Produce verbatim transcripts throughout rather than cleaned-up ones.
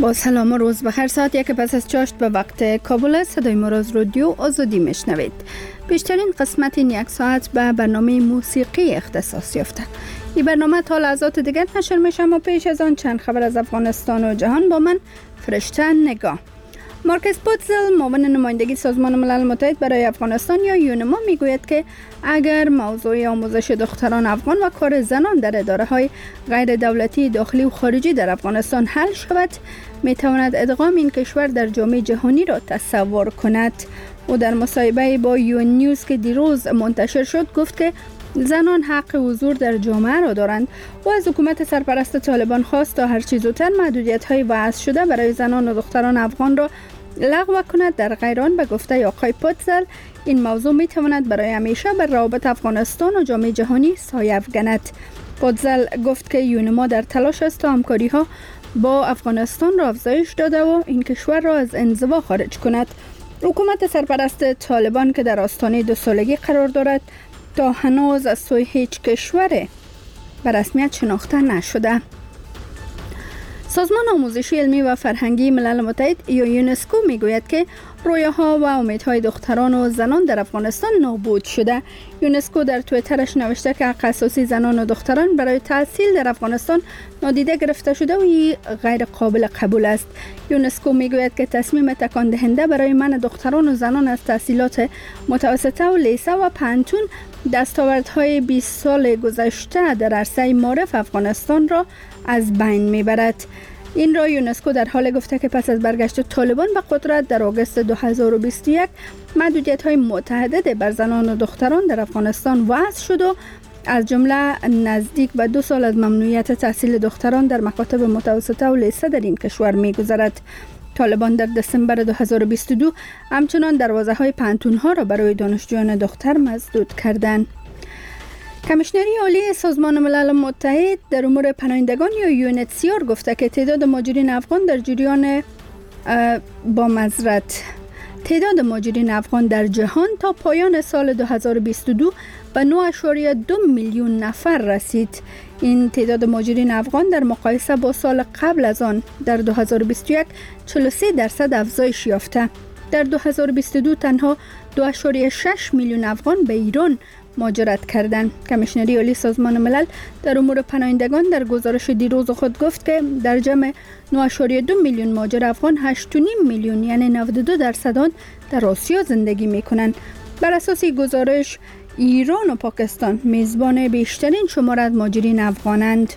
با سلام و روز بخیر. ساعت یک پس از چاشت به وقت کابل، صدای ما را از رادیو آزادی میشنوید. بیشترین قسمت این یک ساعت به برنامه موسیقی اختصاص یافته. این برنامه تا لحظات دیگر نشر میشه، اما پیش از آن چند خبر از افغانستان و جهان با من فرشته نگاه. مارکس پوتزل، معاون نمایندگی سازمان ملل متحد برای افغانستان یا یونما، میگوید که اگر موضوع آموزش دختران افغان و کار زنان در اداره‌های غیر دولتی داخلی و خارجی در افغانستان حل شود، میتواند ادغام این کشور در جامعه جهانی را تصور کند. او در مصاحبه با یو نیوز که دیروز منتشر شد گفت که زنان حق حضور در جامعه را دارند و از حکومت سرپرست طالبان خواست تا هر چه زودتر محدودیت‌های وضع شده برای زنان و دختران افغان را لغو کند. در غیر آن، به گفته آقای پوتزل، این موضوع میتواند برای همیشه بر روابط افغانستان و جامعه جهانی سایه افکند. پوتزل گفت که یونما در تلاش است تا همکاری‌ها با افغانستان را افزایش داده و این کشور را از انزوا خارج کند. حکومت سرپرست طالبان که در آستانه دو سالگی قرار دارد، تا هنوز از سوی هیچ کشور به رسمیت شناخته نشده. سازمان آموزشی علمی و فرهنگی ملل متحد یا یونسکو میگوید که رویاها و امیدهای دختران و زنان در افغانستان نابود شده. یونسکو در توییترش نوشته که حق اساسی زنان و دختران برای تحصیل در افغانستان نادیده گرفته شده و این غیر قابل قبول است. یونسکو میگوید که تصمیم تکان دهنده برای منع دختران و زنان از تحصیلات متوسطه و لیسه و پانتون دستاوردهای بیست سال گذشته در عرصه معارف افغانستان را از بین میبرد. این را یونسکو در حال گفته که پس از برگشت طالبان به قدرت در آگوست دو هزار و بیست و یک محدودیت‌های متعدد بر زنان و دختران در افغانستان وضع شد و از جمله نزدیک به دو سال از ممنوعیت تحصیل دختران در مکاتب متوسطه و لیسه در این کشور می‌گذرد. طالبان در دسامبر دو هزار و بیست و دو همچنان دروازه‌های پانتون‌ها را برای دانشجویان دختر مسدود کردند. کمیشنری عالی سازمان ملل متحد در امور پناهندگان یا یو ان اچ سی آر گفته که تعداد مهاجرین افغان در جریان با معذرت تعداد مهاجرین افغان در جهان تا پایان سال دو هزار و بیست و دو به نه اشاریه دو میلیون نفر رسید. این تعداد مهاجرین افغان در مقایسه با سال قبل از آن در دو هزار و بیست و یک چهل و سه درصد افزایش یافته. در دو هزار و بیست و دو تنها دو اشاریه شش میلیون افغان به ایران مهاجرت کردند. کمیشنری عالی سازمان ملل در امور پناهندگان در گزارش دیروز خود گفت که در جمع نه اشاریه دو میلیون مهاجر افغان هشت و نیم میلیون یعنی نود و دو درصد آن در آسیا زندگی می‌کنند. بر اساس گزارش ایران و پاکستان میزبان بیشترین شمار از مهاجرین افغانند.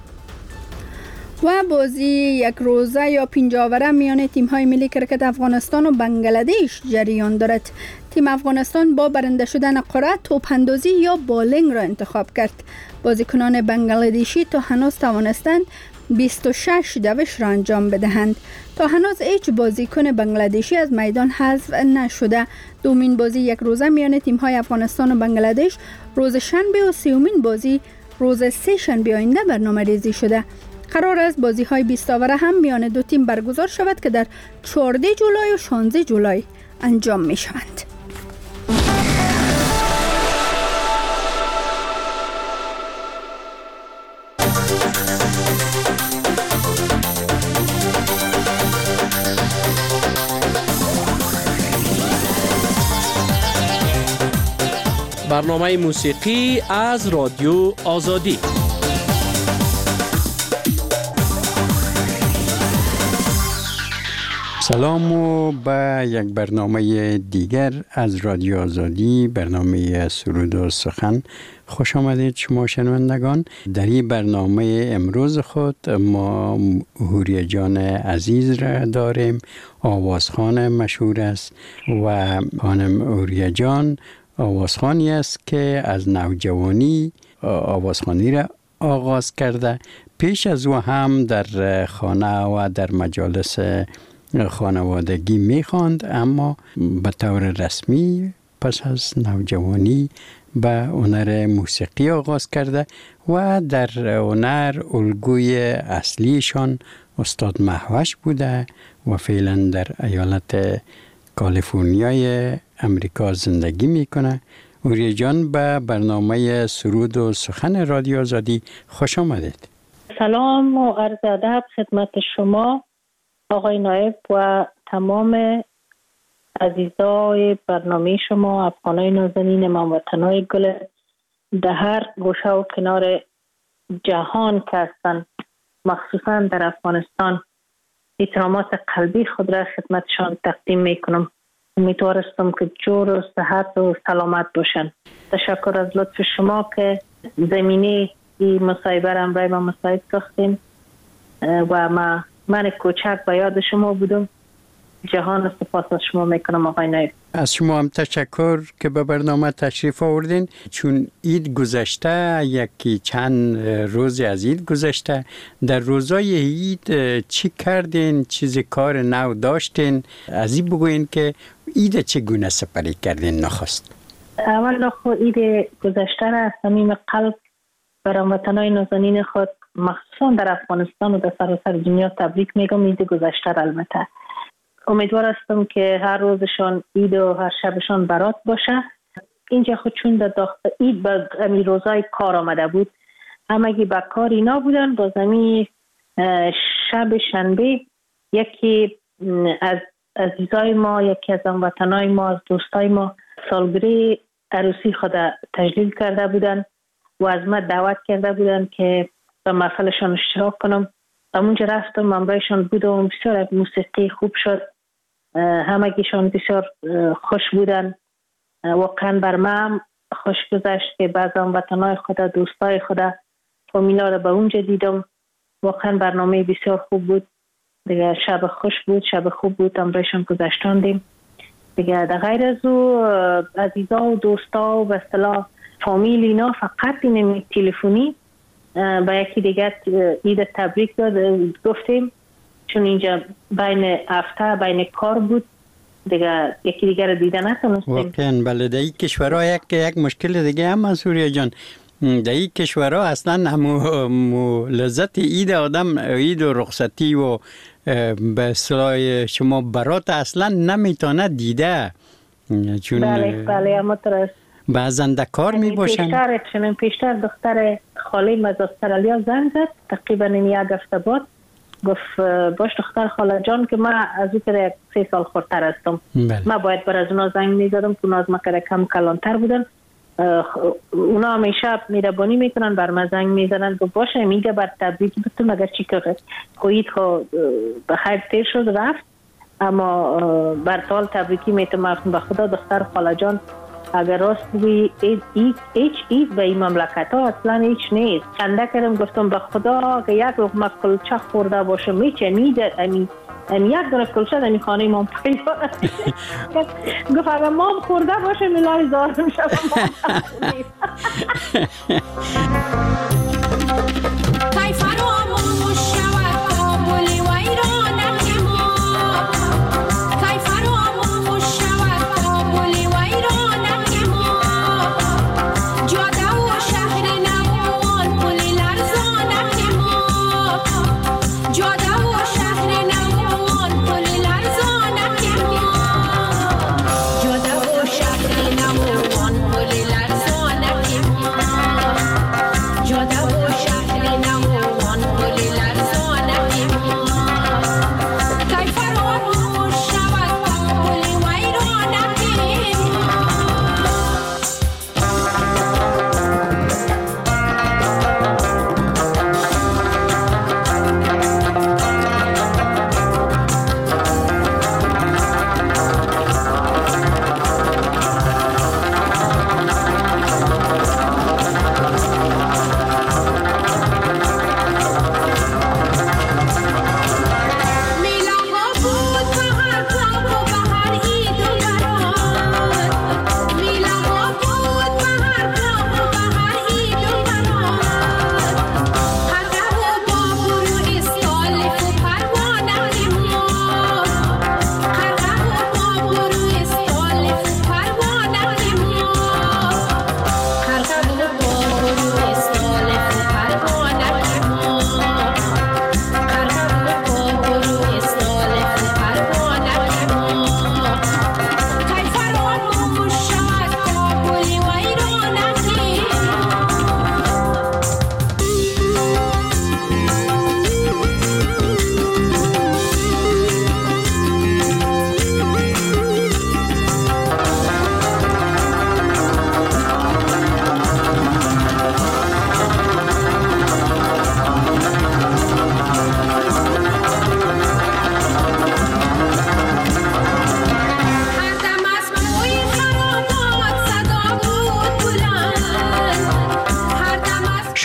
و بازی یک روزه یا پنجاوره میان تیم‌های ملی کرکت افغانستان و بنگلادش جریان دارد. تیم افغانستان با برنده شدن قرعه توپ اندازی یا بالینگ را انتخاب کرد. بازیکنان بنگلادشی تا هنوز توانستند بیست و شش دوش را انجام بدهند. تا هنوز هیچ بازیکن بنگلادشی از میدان حذف نشده. دومین بازی یک روزه میان تیم‌های افغانستان و بنگلادش روز شنبه و سومین بازی روز سه شنبه آینده برنامه‌ریزی شده. قرار است بازی‌های بیست آوره هم میان دو تیم برگزار شود که در چهارده جولای و شانزده جولای انجام می‌شوند. برنامه موسیقی از رادیو آزادی. سلام و به یک برنامه دیگر از رادیو آزادی، برنامه سرود و سخن خوش آمدید شما شنوندگان. در این برنامه امروز خود ما هوریه جان عزیز را داریم. آوازخوان مشهور است و خانم هوریه جان آوازخوانی است که از نوجوانی آوازخوانی را آغاز کرده. پیش از او هم در خانه و در مجالس خانوادگی میخواند، اما به طور رسمی پس از نوجوانی به هنر موسیقی آغاز کرده و در هنر الگوی اصلیشان استاد مهوش بوده و فعلا در ایالت کالیفرنیای امریکا زندگی میکنه. هوریه جان به برنامه سرود و سخن رادیو آزادی خوش آمدید. سلام و عرض ادب خدمت شما آقای نایب و تمام عزیزای برنامه شما، افغانای نازنین، هموطنای گل در هر گوشه و کنار جهان که هستند، مخصوصا در افغانستان، احترامات قلبی خود را خدمتشان تقدیم میکنم. امیدوارستم که جور و صحت و سلامت باشن. تشکر از لطف شما که زمینه این مصاحبه را برای ما مساعد ساختیم و ما من کوچک به یاد شما بودم. جهان سپاس از شما میکنم آقای نایب. از شما هم تشکر که به برنامه تشریف آوردین. چون عید گذشته، یکی چند روز از عید گذشته، در روزای عید چی کردین؟ چیز کار نو داشتین؟ از این بگوین که عید چگونه سپری کردین نخست؟ اول خو عید گذشته را از صمیم قلب برای هموطنان نازنین خود، مخصوصا در افغانستان و در سراسر دنیا تبریک میگم. عید گذشته را البته امیدوار هستم که هر روزشان عید و هر شبشان برات باشه. اینجا خود چون در داخل عید با امی روزای کار آمده بود، همگی با کار اینا بودن. با زمین شب شنبه یکی از عزیزای ما، یکی از هموطنای ما، از دوستای ما سالگرد عروسی خود تجلیل کرده بودن و از من دعوت کرده بودن که به محفلشان اشتراک کنم. همونجا رفتم، همراهشان بودم. بسیار موسیقی خوب شد، همگیشان بسیار خوش بودن. واقعا بر من خوش گذشت که بعض هموطنای خود، دوستای خود، فامیلا را به اونجا دیدم. واقعا برنامه بسیار خوب بود دیگه. شب خوش بود، شب خوب بود، همراهشان گذشتاندیم دیگه. در غیر از او عزیزا و دوستا و به اصطلاح فامیل اینا فقط این تلفنی با یکی دیگر عید تبریک داد گفتیم، چون اینجا بین هفته بین کار بود دیگه، یکی دیگر رو دیده نتونستیم. واقعا بله. در این کشورها یک یک مشکل دیگه هم سوریه جان، در این کشورها اصلا همو لذت عید آدم، عید و رخصتی و به اصطلاح شما برات اصلا نمیتونه دیده، چون بله بله همونطور بعضا در کار می باشن. پیشتر چنین پیشتر دختر خاله از استرالیا زنگ زد تقریبا یک هفته بعد، گفت باش دختر خاله جان که من از او که سه سال خورتر هستم، من باید بر از اونا زنگ می زدم که اونا از من که کم کلانتر بودن. اونا همیشه میربانی میکنن، بر من زنگ میزنن که باشه میگه بر تبریک بتون مگر چی که خوید خو بخیر تیر شد رفت، اما بر سال تبریکی میتونم به خدا دختر خاله جان اگر راست بگویی هیچ عید به این مملکت ها اصلا هیچ نیست. چنده کردم گفتم به خدا که یک لقمه کلچه خورده باشم میچه میده امی امی یک دونه کلچه در خانه ما پیدا گفت اگر ما خورده باشم الهی زارم شد Yo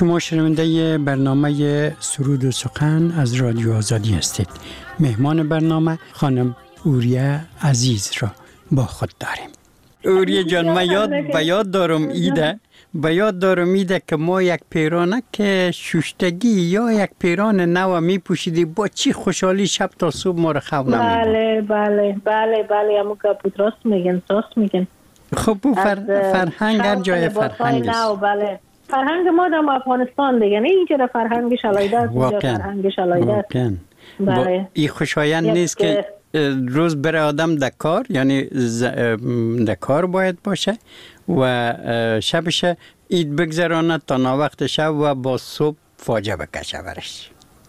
شما شنونده برنامه سرود و سخن از رادیو آزادی هستید. مهمان برنامه خانم اوریه عزیز را با خود داریم. اوریه جان، ما یاد به یاد دارم ایده به یاد دارم ایده که ما یک پیرانه که شوشتگی یا یک پیران نو می پوشیدی، با چی خوشحالی شب تا صبح ما رو خواب نمیدیم. بله بله بله بله امو که بود راست میگن راست میگن. خب بو فر... فرهنگ هر جای فرهنگ است. بله فرهنگ ما در افغانستان دیگه نه اینجا فرهنگش علایده است، اینجا فرهنگش علایده است. بله این خوشایند نیست که روز بره آدم در کار، یعنی ز... در کار باید باشه و شبش اید بگذرانه تا ناوقت شب و با صبح فاجعه بکشه برش.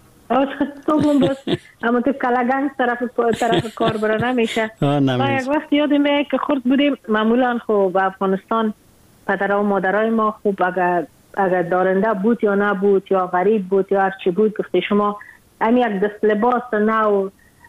صبح باز اما تو کلگنگ طرف طرف کار برا نمیشه. ما یک وقت یادمه که خورد بودیم، معمولا خب به افغانستان پدرها و مادرای ما خوب اگر اگر دارنده بود یا نبود یا غریب بود یا هرچی بود، گفته شما هم یک دست لباس نو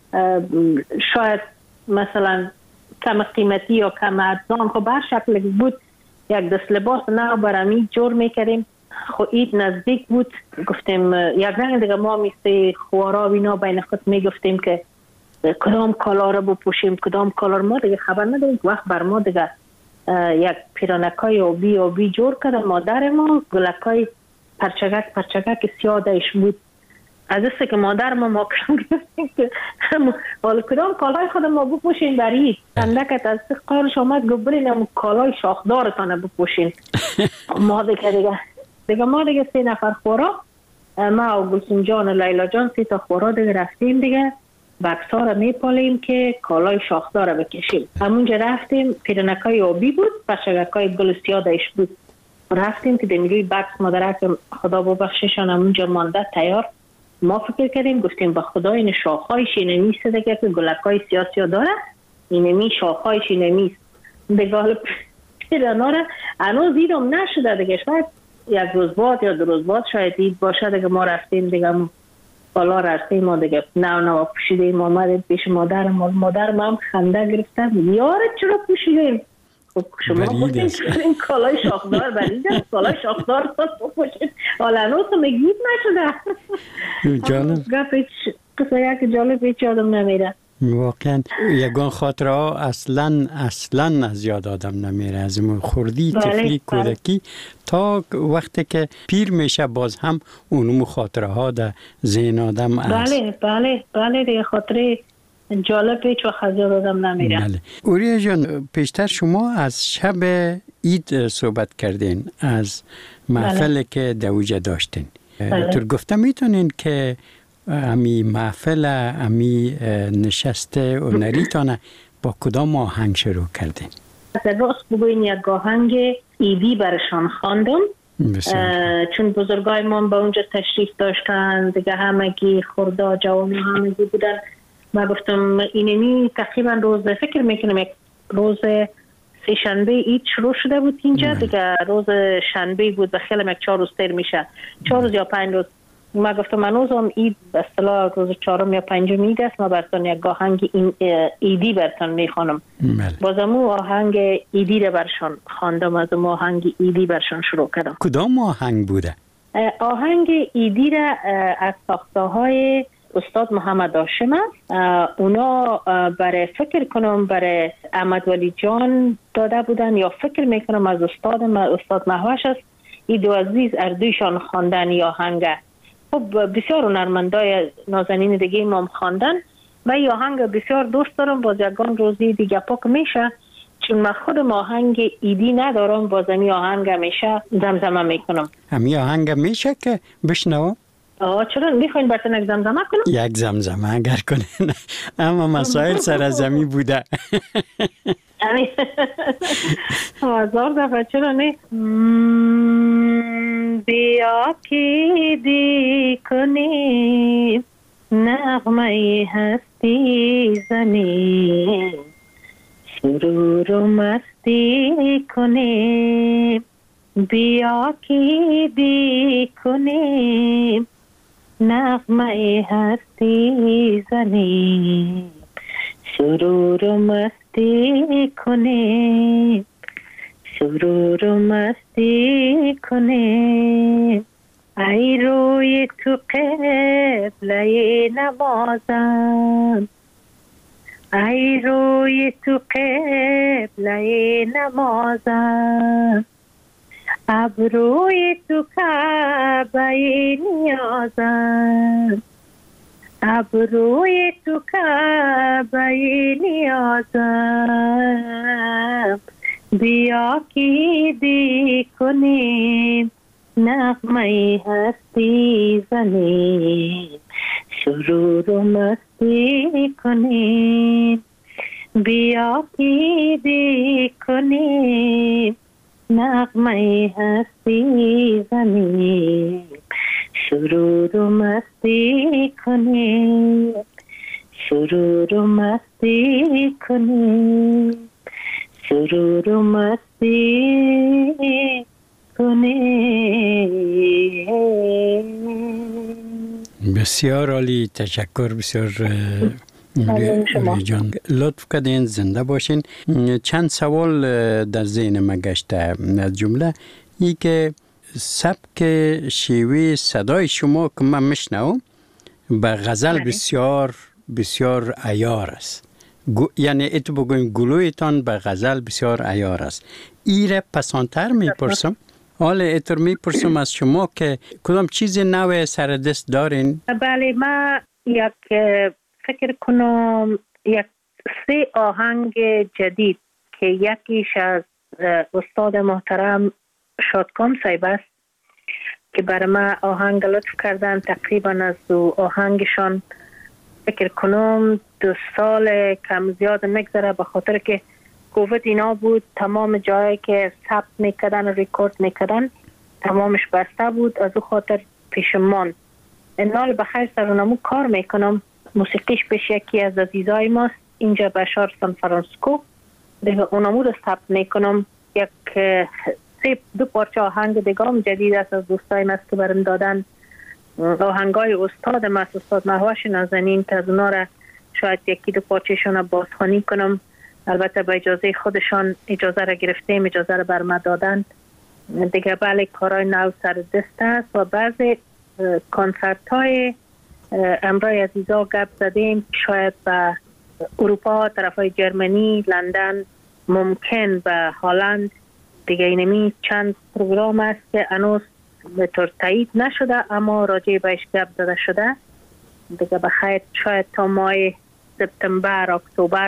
شاید مثلا کم قیمتی یا کم ارزان خب هر شکل بود، یک دست لباس نو برمی جور میکردیم. خو اید نزدیک بود، گفتیم یک رنگ دیگه ما میسته خوارا و اینا بین خود میگفتیم که کدام کالا رو بپوشیم کدام کالا رو. ما دیگه خبر نداریم. وقت بر ما دیگه یک پیرانکای آبی آبی جور کرد مادر ما، گلکای پرچگک پرچگک سیادش بود. از است که مادر ما ما کردیم که حالا کدام کالای خود ما بپوشین برید اندکت از قارش آمد گبرین هم کالای شاخدارتانه بپوشین. ما دیگه دیگه دیگه ما دیگه سه نفر خورا، ما و گلسون جان و لیلا جان سه تا خورا دیگه رفتیم دیگه بکسا رو میپالیم که کالای شاخدار رو بکشیم. همونجا رفتیم، پیرنکای آبی بود، پرچگکای گل سیادش بود. رفتیم که دمیروی بکس مادرک خدا ببخششان همونجا مانده تیار. ما فکر کردیم گفتیم با خدا این شاخهایش اینمیست دیگه که گلکای سیاسی داره، اینمی شاخهایش اینمیست دیگه. حالا پیرنا رو هنوز دیدم نشده دیگه، شاید یک روز بعد یا دو روز بعد شاید دید باشه دیگه. ما رفتیم دیگه بالا رفتیم ما دیگه نو نو پوشیدیم آمدیم پیش مادر ما. مادر ما هم خنده گرفتم یاره چرا پوشیدیم؟ خب شما بودیم این کالای شاخدار بریدیم، کالای شاخدار تو پوشید حالا هنوز تو میگید نشده. جالب قصه یک جالب هیچ یادم نمیره. واقعا یگان خاطره ها اصلا اصلا از یاد آدم نمیره، از خوردی طفلی کودکی تا وقتی که پیر میشه باز هم اونمو خاطره ها در ذهن آدم است. بله بله بله دیگه خاطره جالب هیچ وقت از یاد آدم نمیره. بله. اوریه جان، پیشتر شما از شب عید صحبت کردین، از محفل بله. که دوجه داشتین. بله. تو گفته میتونین که امی محفل امی نشست هنریتانه با کدام آهنگ شروع کردین؟ از راست بگوین یک آهنگ ایدی برشان خواندم، چون بزرگای ما به اونجا تشریف داشتن دیگه، همگی خورده جوان همگی بودن. ما گفتم اینمی تقریبا روز فکر میکنم یک روز سه شنبه عید شروع شده بود اینجا دیگه، روز شنبه بود و خیلی یک چهار روز تیر میشه، چهار روز یا پنج روز. ما گفتم منوزم عید به اصطلاح روز چهارم یا پنجم عید است، ما براتون یک آهنگ ایدی براتون میخوانم. بازم آهنگ ایدی رو برشان خواندم، از اون آهنگ ایدی برشان شروع کردم. کدام آهنگ بوده؟ آهنگ ایدی را از ساخته های استاد محمد هاشم است. اونا برای فکر کنم برای احمد ولی جان داده بودن یا فکر میکنم از استاد استاد محوش است. ای دو عزیز اردویشان خواندن یا آهنگ. خب بسیار هنرمندای نازنین دیگه ما هم خواندن. من این آهنگ بسیار دوست دارم، باز یکان روزی دیگه پاک میشه، چون من خودم آهنگ ایدی ندارم، باز این آهنگ میشه زمزمه میکنم. همین آهنگ میشه که بشنوم؟ آه چرا میخواین براتون یک زمزمه کنم؟ یک زمزمه اگر کنین، اما مسائل سرزمی بوده. هزار دفعه چرا نه. بیا که دی کنی نغمه هستی زنی، سرور و مستی کنی. بیا که دی کنی نغمه هستی زنی، سرور و مستی کنی، سرور و مستی کنی. ای روی تو قبله نمازم، ای روی تو قبله نمازم، ابروی تو کعبه نیازم، ابروی تو کعبه نیازم، بیا کی دی کنیم نغمه هستی زنیم، سرور و مستی کنیم، بیا کی دی کنیم نغمه هستی زنیم، سرور و مستی کنیم، سرور و مستی کنیم، سرور و مستی کنیم. بسیار عالی، تشکر. بسیار روی جان لطف کردین، زنده باشین. چند سوال در ذهن ما گشته. از جمله ای که سبک شیوه صدای شما که من میشنوم به غزل بسیار بسیار عیار است. یعنی اتو بگویم گلویتان به غزل بسیار عیار است. ایره پسانتر میپرسم، حالا اتر میپرسم از شما که کدام چیز نو سر دست دارین؟ بله، ما یک فکر کنم یک سه آهنگ جدید که یکیش از استاد محترم شادکام صاحب است که برای ما آهنگ لطف کردن. تقریبا از دو آهنگشان فکر کنم دو سال کم زیاد نگذره، به خاطر که کووید اینا بود، تمام جایی که ثبت میکردن و ریکورد میکردن تمامش بسته بود، از او خاطر پیش من انال بخیر سرونمو کار میکنم. موسیقیش پیش یکی از عزیزای ماست اینجا بشار سان فرانسیسکو، دیگه اونمو رو ثبت میکنم. یک سه دو پارچه آهنگ دیگه هم جدید است از دوستای ماست که برم دادن، آهنگای استاد ماست، استاد مهوش نازنین، که از اونا را شاید یکی دو پارچهشون رو بازخوانی کنم. البته با اجازه خودشان اجازه را گرفتیم، اجازه را بر ما دادن دیگه. بله، کارهای نو سر دست است و بعضی کنسرت های امرای عزیزا گپ زدیم، شاید به اروپا، طرف های جرمنی، لندن، ممکن به هلند دیگه. اینمی چند پروگرام است که هنوز به طور تایید نشده اما راجع بهش گپ زده شده دیگه. بخیر شاید تا ماه سپتامبر اکتبر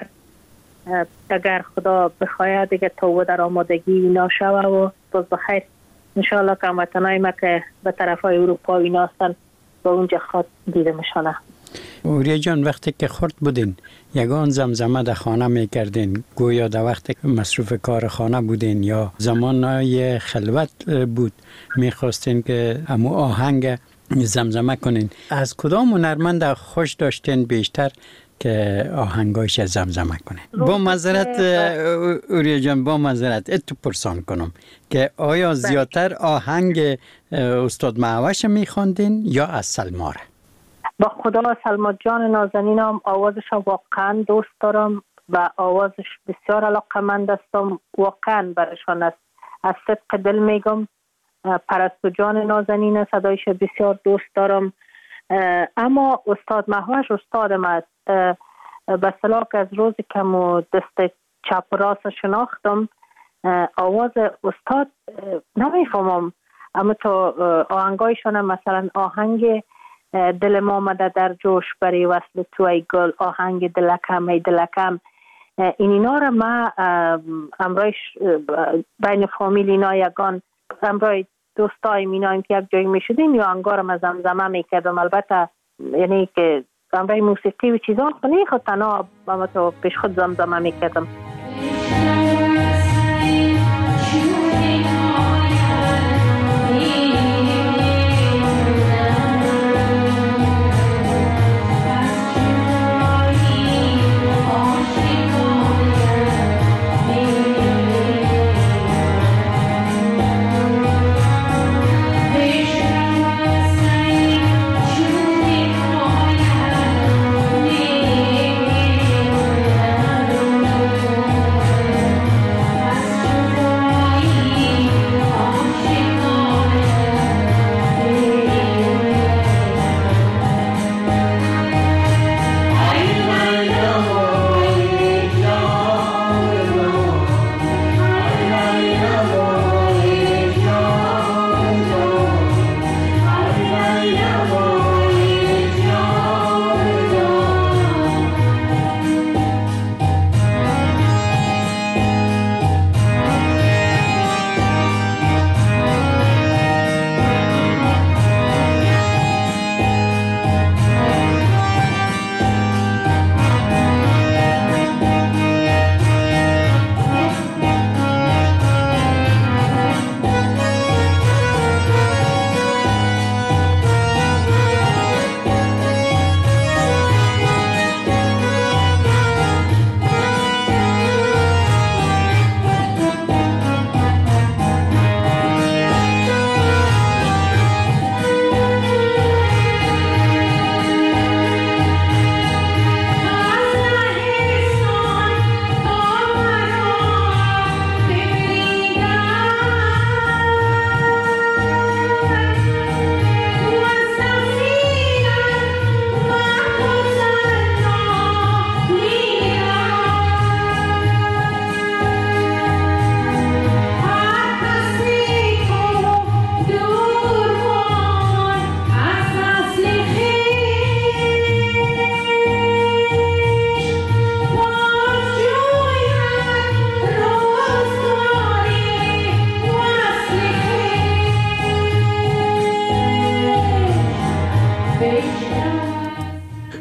اگر خدا بخواهد دیگه تا در آمادگی ناشوه و باز بخیر انشاءالله که هموطنای ما که به طرف های اروپا اینا هستن با اونجا خود دیده میشانه. اوریا جان، وقتی که خرد بودین یگان زمزمه در خانه میکردین، گویا در وقتی که مصروف کار خانه بودین یا زمانهای خلوت بود میخواستین که همو آهنگ زمزمه کنین، از کدام هنرمند خوش داشتین بیشتر که آهنگایش زمزمه کنه؟ با معذرت اوریا جان، با معذرت اتو پرسان کنم که آیا زیادتر آهنگ استاد مهوش میخواندین یا از سلما را؟ با خدا سلما جان نازنینم آوازش واقعا دوست دارم و آوازش بسیار علاقمند هستم، واقعا برشان است، از صدق دل میگم. پرستو جان نازنین صدایش بسیار دوست دارم. اما استاد مهوش استادم است، به صلاح از روزی که مو دست چپ راست شناختم آواز استاد نمیفهمم، اما تو آهنگایشان مثلا آهنگ دل ما آمده در جوش برای وصل تو ای گل، آهنگ دلکم ای دلکم، این اینا را ما امرایش بین فامیل اینا یگان امرای دوستای مینایم که یک جایی می شدیم یا انگارم از زمزمه می کردم. البته یعنی که امرای موسیقی و چیزان خونی خود تنها اما تو پیش خود زمزمه می کردم.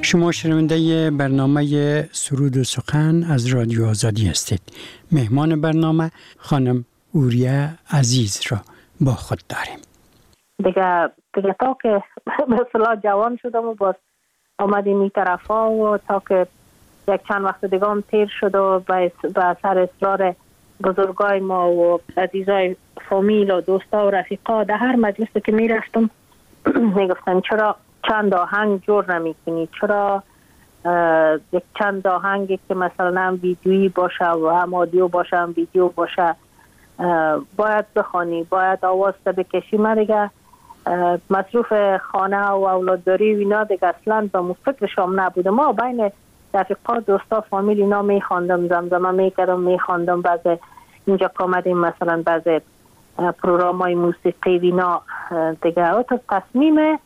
شما شنونده برنامه سرود و سخن از رادیو آزادی هستید. مهمان برنامه خانم اوریه عزیز را با خود داریم. دیگه دیگه تا که به اصطلاح جوان شدم و باز آمدیم این طرفا و تا که یک چند وقت دیگه هم تیر شد و به اثر اصرار بزرگای ما و عزیزای فامیل و دوستا و رفیقا در هر مجلسی که می رفتم می گفتن چرا چند آهنگ جور نمی کنی، چرا یک چند آهنگی که مثلا ویدیویی باشه و هم آدیو باشه هم ویدیو باشه باید بخوانی، باید آواز تا بکشی. من دیگه مصروف خانه و اولادداری و اینا دیگه اصلا به فکرشام نبوده. ما بین رفیقا دوستا فامیل اینا می خواندم، زمزمه می کردم، می خواندم. بعضی اینجا کامدیم مثلا بعضی پروگرام های موسیقی اینا دیگه تا تصمیم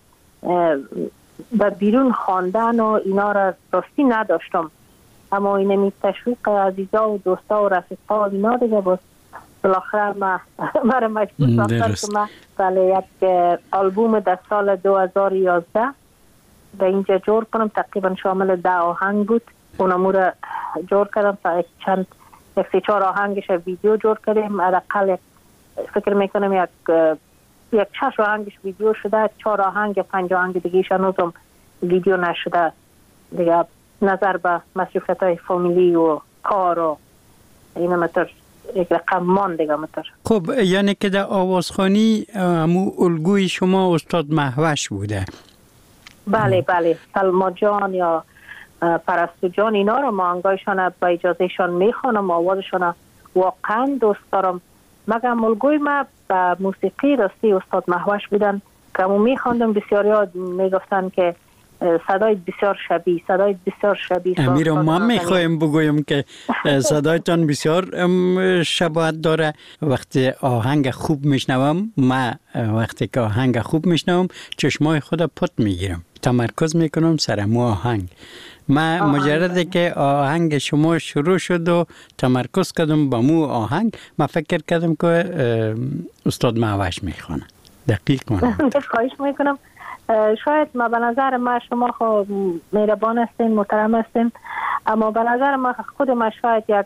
به بیرون خواندن و اینا را راستی نداشتم، اما این می تشویق عزیزا و دوستا و رفیقا و اینا دیگه باز بالاخره ما مرا مجبور ساختن که من بله یک آلبوم در سال دو هزار و یازده به اینجا جور کنم. تقریبا شامل ده آهنگ بود. اونمو را جور کردم تا یک چند یک سی چهار آهنگش ویدیو جور کردیم. حداقل فکر میکنم یک یک شش آهنگش ویدیو شده، چهار آهنگ پنج آهنگ دیگهش هنوزم ویدیو نشده. دیگه نظر به مصروفیت های فامیلی و کار و این مطور یک رقم مان دیگه مطور. خب یعنی که در آوازخوانی همو الگوی شما استاد مهوش بوده؟ بله بله، سلما جان یا پرستو جان اینا رو ما انگایشان با اجازهشان میخوانم، آوازشان واقعا دوست دارم. مگم الگوی ما به موسیقی راستی استاد مهوش بودن که همون میخواندم. بسیاری ها میگفتن که صدای بسیار شبیه، صدای بسیار شبیه. امیر ما میخوایم بگویم که صدایتان بسیار شباهت داره. وقتی آهنگ خوب میشنوم، ما وقتی که آهنگ خوب میشنوم چشمای خود پت میگیرم، تمرکز میکنم سر مو آهنگ. ما مجرده که آهنگ شما شروع شد و تمرکز کردم با مو آهنگ، ما فکر کردم که استاد مهوش میخوانه. دقیق کنم. خواهش میکنم. شاید ما به نظر ما شما خود مهربان هستین، محترم هستین، اما به نظر ما خود ما شاید یک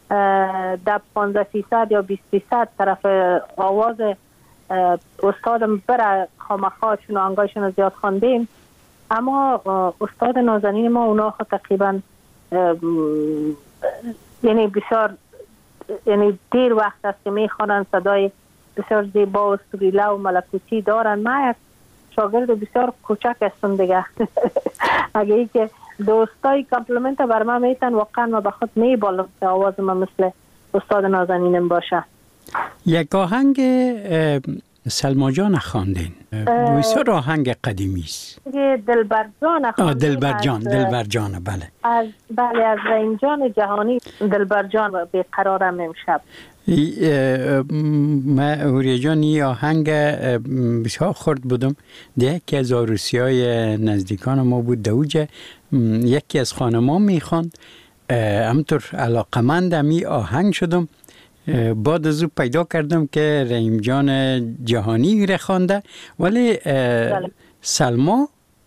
ده پانزده فیصد یا بیست فیصد طرف آواز استادم بره خامخا چون آهنگایشون رو زیاد خواندیم. اما استاد نازنین ما اونا خود تقریبا یعنی بسیار یعنی دیر وقت است که میخوانن، صدای بسیار زیبا و سریله و ملکوتی دارن. ما یک شاگرد بسیار کوچک هستم دیگه. اگه ای که دوستای کامپلیمنت بر من میتن واقعا ما به خود میبالم که آواز ما مثل استاد نازنینم باشه. یک آهنگ سلما جان خواندین، بسیار آهنگ قدیمی است. دلبر جان خواندین. دلبر جان، دلبر جان بله. از بله از رین جان جهانی دلبر جان بیقرارم امشب. من اوریه جان این آهنگ بسیار خورد بودم. یکی از عروسی های نزدیکان ما بود دوجه، یکی از خانمان میخواند، همطور علاقمند می آهنگ شدم. بعد از او پیدا کردم که رحیم جان جهانی را خوانده، ولی سلما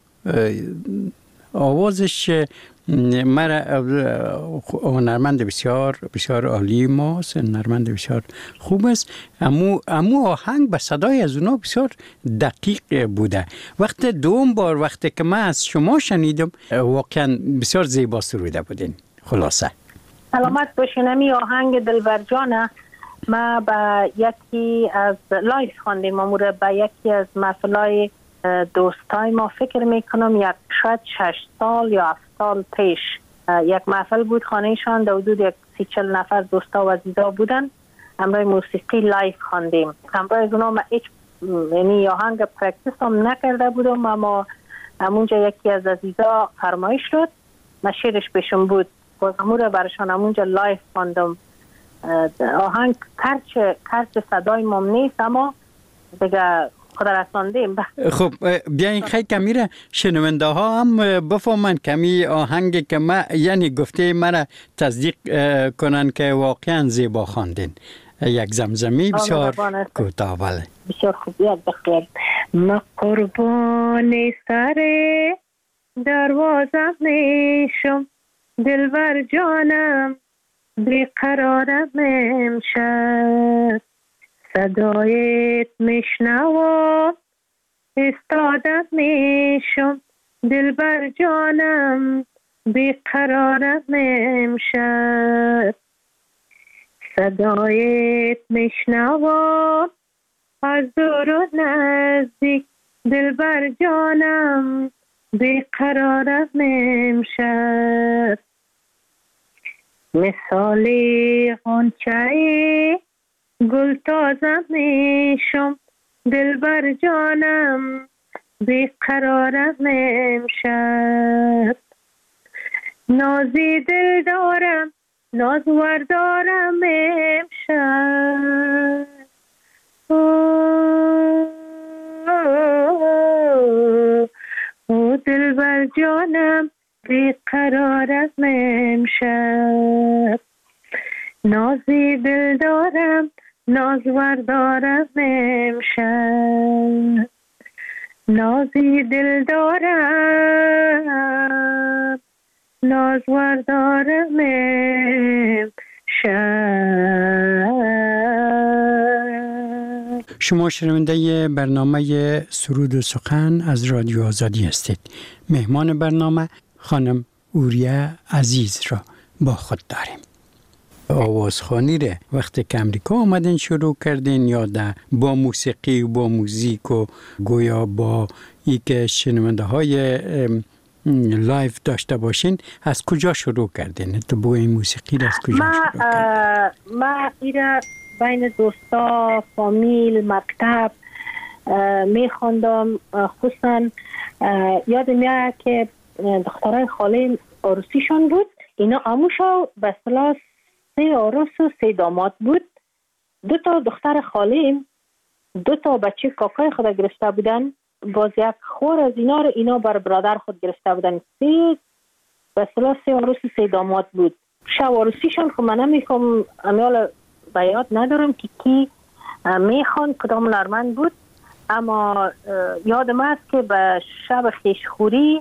آوازش مرا هنرمند بسیار بسیار عالی ماست، هنرمند بسیار خوب است. امو امو آهنگ به صدای از اونا بسیار دقیق بوده. وقت دوم بار وقتی که من از شما شنیدم واقعا بسیار زیبا سروده بودین. خلاصه سلامت باشین. امی آهنگ دلبر جانه ما با یکی از لایف خواندیم، ما موره با یکی از محفلای دوستای ما فکر میکنم یک شاید شش سال یا هفت سال پیش یک محفل بود خانهشان، در حدود یک سی چل نفر دوستا و عزیزا بودن. همراه موسیقی لایف خواندیم. همراه از اونا ما هیچ یعنی آهنگ پرکتیس هم نکرده بودم، اما همونجا یکی از عزیزا فرمایش شد ما شعرش بهشون بود، باز همون برشان همونجا لایف خواندم. آهنگ کرچ کرچ صدای مام نیست، اما دیگه خود رساندیم. خب بیاین خیلی کمیره شنونده ها هم بفهمن کمی آهنگ که ما یعنی گفته مرا تصدیق کنن که واقعا زیبا خواندین. یک زمزمی بسیار کوتاه. بله بسیار خوب. یاد بخیر. ما قربان سر دروازم میشم دلبر جانم بیقرارم امشب صدایت میشنوم استادم میشم دلبر جانم بیقرارم امشب صدایت میشنوم از دور و نزدیک دلبر جانم بیقرارم امشب مثالی غنچه گل تازه میشم دلبر جانم بیقرارم امشب نازی دل دارم نازور دارم امشب او دلبر جانم بیقرارم امشب نازی دل دارم نازور دارم امشب نازی دل دارم نازور دارم امشب. شما شنونده برنامه سرود و سخن از رادیو آزادی هستید. مهمان برنامه خانم اوریا عزیز را با خود داریم. آوازخوانی را وقتی که امریکا آمدین شروع کردین یا با موسیقی و با موزیک و گویا با ای که شنونده های لایف داشته باشین از کجا شروع کردین؟ تو با این موسیقی را از کجا ما شروع کردین؟ ما ایره بین دوستا فامیل مکتب میخوندم. خصوصا یادم میاد که دخترای خاله عروسیشون بود، اینا اموشا به اصطلاح سه عروس و سه داماد بود. دو تا دختر خاله دو تا بچه کاکای خود گرفته بودن، باز یک خور از اینا رو اینا بر برادر خود گرفته بودن. سه به اصطلاح سه عروس و سه داماد بود. شب عروسیشون خب من نمیخوام امیال بیاد ندارم که کی میخوان کدام نرمند بود، اما یادم است که به شب خیشخوری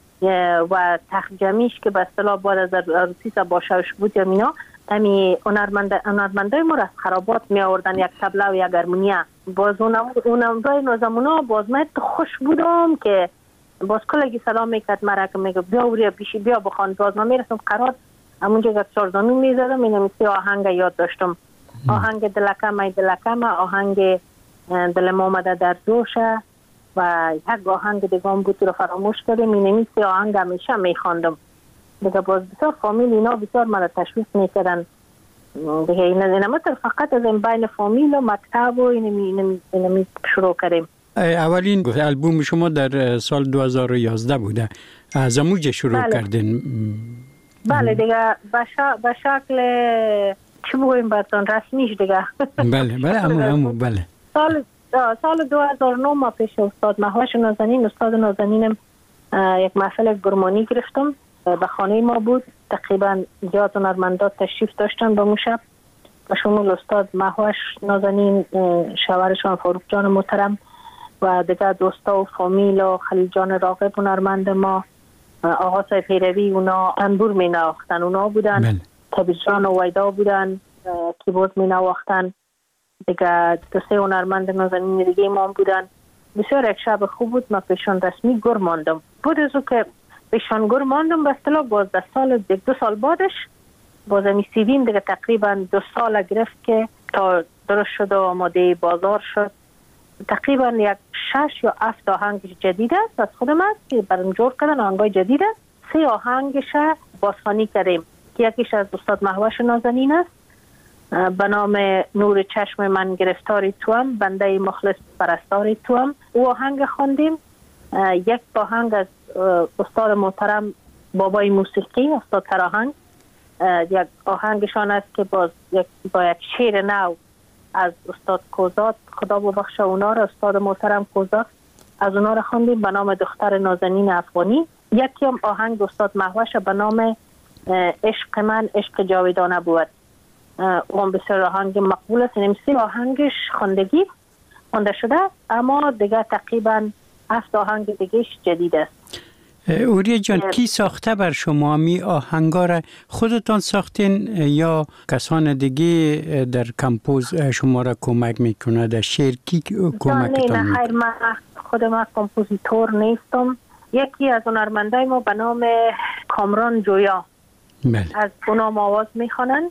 و تخت جمیش که به اصطلاح بعد از عروسی باشوش بود یا مینا امی هنرمندای ما را از خرابات می آوردن، یک تبله و یک هارمونیا. باز اونم دای نازمونا باز من خوش بودم که باز کلگی سلام میکرد مرا که میگه بیا اوریا بیشی بیا بخوان. باز من میرسم قرار همونجا که چارزانو میزدم این همیسی آهنگ یاد داشتم. آهنگ دلکم ای دلکم، آهنگ دل ما آمده در جوشه و یک آهنگ دیگه بود رو فراموش کردم. این همیسی آهنگ همیشه میخواندم دیگه. باز بسیار فامیل اینا بسیار مرا تشویق میکردن دیگه. این نمیتر فقط از این بین فامیل و مکتب و این همی شروع کردیم. اولین البوم شما در سال دو هزار و یازده بوده، از اموجه شروع بله. کردین؟ بله دیگه به شکل چی بگویم براتون رسمیش دیگه. بله بله امو امو بله. سال سال دو هزار و نه ما پیش استاد مهوش نازنین استاد نازنینم یک محفل گرمانی گرفتم، به خانه ما بود. تقریبا زیاد هنرمندان تشریف داشتن به شب و شمول استاد مهوش نازنین، شوهرشان فاروق جان محترم و دیگه دوستا و فامیل و خلیل جان راغب هنرمند ما، آقا صاحب پیروی اونا انبور می نواختن اونا بودن. تبیز جان و ویدا بودن کیبورد می نواختن دیگه. دو سه هنرمند نازنین دیگه ما بودن. بسیار یک شب خوب بود. ما پیشان رسمی گر ماندم. بود از او که پیشان گر ماندم به اصطلاح باز در سال دو سال بعدش باز می سیدیم دیگه تقریبا دو سال گرفت که تا درست شد و آماده بازار شد. تقریبا یک شش یا هفت آهنگ جدید است از خودم است که برام جور کردن آهنگای جدید است. سه آهنگش بازخوانی کردیم که یکیش از استاد مهوش نازنین است به نام نور چشم من گرفتاری توام، بنده مخلص پرستاری توام. او آهنگ خواندیم. یک آهنگ از استاد محترم بابای موسیقی استاد تراهنگ، یک آهنگشان است که باز یک با یک شعر نو از استاد کوزات، خدا ببخشه اونا را، استاد محترم کوزات، از اونا را خواندیم به نام دختر نازنین افغانی. یکی هم آهنگ استاد مهوش به نام عشق من عشق جاودانه بود. اون بسیار آهنگ مقبول است. نمیسی آهنگش خواندگی خونده شده اما دیگه تقریبا هفت آهنگ دیگهش جدید است. اوریا جان کی ساخته بر شما می آهنگا را؟ خودتان ساختین یا کسان دیگه در کمپوز شما را کمک میکنه؟ در شعر کی کمکتان میکنه؟ نه خیر، من خود من کمپوزیتور نیستم. یکی از هنرمندای ما به نام کامران جویا بله. از اونا آواز میخوانن.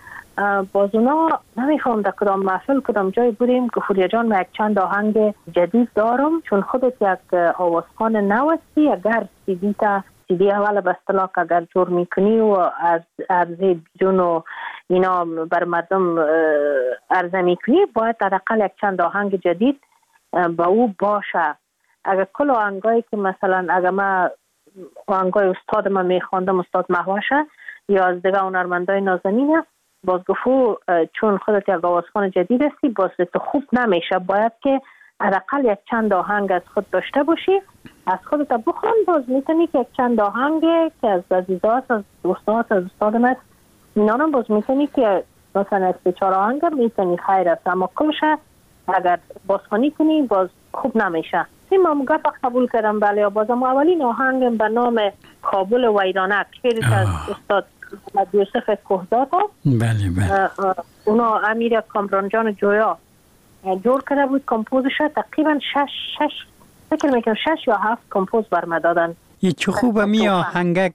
باز اونا نمیخوام در کدام محفل کدام جای بودیم که فوریا جان من یک چند آهنگ جدید دارم، چون خودت یک آوازخوان نوستی، اگر سیدی تا سیدی اول به اصطلاح اگر جور میکنی و از عرضه بیرون و اینا بر مردم عرضه میکنی، باید حداقل یک چند آهنگ جدید با او باشه. اگر کل آهنگایی که مثلا اگر من آهنگای استاد من میخواندم، استاد مهوشه یا از دیگه هنرمندای نازنین، باز گفت چون خودت یک آوازخوان جدید هستی، باز تو خوب نمیشه، باید که حداقل یک چند آهنگ از خود داشته باشی، از خودت بخوان. باز میتونی که یک چند آهنگ که از عزیزات، از دوستات، از استاد من اینا رو باز میتونی که مثلا از چهار آهنگ میتونی خیر است، اما کلشه اگر بازخوانی کنی باز خوب نمیشه. این ما گفت قبول کردم. بله، بازم اولین آهنگم به نام کابل ویرانک که از استاد یوسف کوهزاد ها. بله بله. اونا امیر کامران جان جویا جور کرده بود. کمپوزش تقریبا شش شش فکر میکنم شش یا هفت کمپوز برم دادن. یه چه خوبه می آهنگک،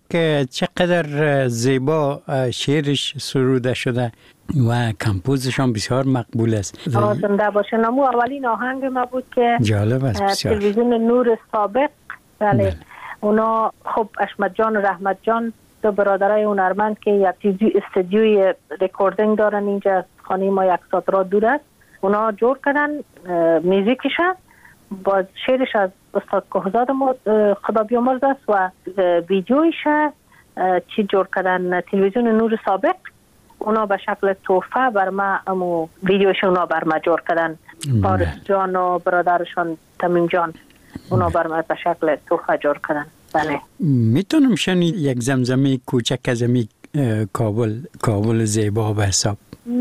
چقدر زیبا شعرش سروده شده و کمپوزشان بسیار مقبول است. زنده باشه. نمو اولین آهنگ ما بود که جالب است بسیار. تلویزیون نور سابق. بله. بله. اونا خب اشمت جان و رحمت جان دو برادرای هنرمند که یک استودیوی رکوردینگ دارن اینجا از خانه ما یک ساعت را دور است، اونا جور کردن میوزیکش، با شعرش از استاد کوهزاد ما خدا بیامرز است و ویدیویش چی جور کردن تلویزیون نور سابق. اونا به شکل تحفه بر ما امو ویدیوش اونا بر ما جور کردن. پارس جان و برادرشان تمیم جان اونا بر ما به شکل تحفه جور کردن. بله. میتونم شنید یک زمزمه کوچک از امی کابل کابل زیبا به حساب؟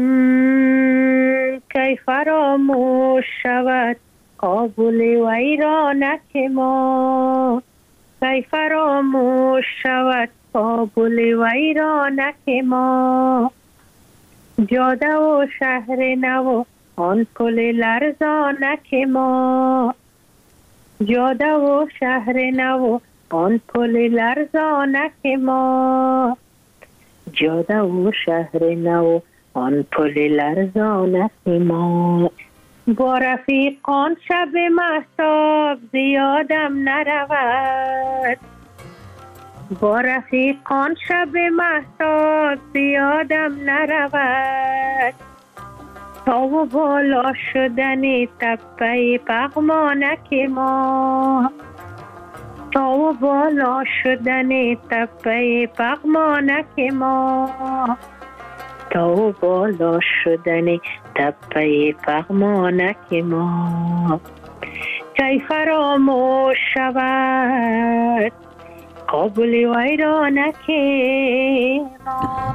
کی فراموش شود کابل ویرانک ما، کی فراموش شود کابل ویرانک ما، جاده و شهر نو آن پل لرزانک ما، جاده و شهر نو آن پل لرزانک ما، جاده و شهر نو آن پل لرزانک ما. با رفیقان شب مهتاب زیادم نرود، با رفیقان شب مهتاب زیادم نرود، تا و بالا شدن تپه پغمانک ما، تا و بالا شدن تپه پغمانک ما، تا و بالا شدن تپه پغمانک ما، کی فراموش شود کابل ویرانک ما.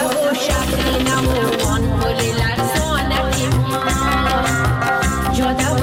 Yo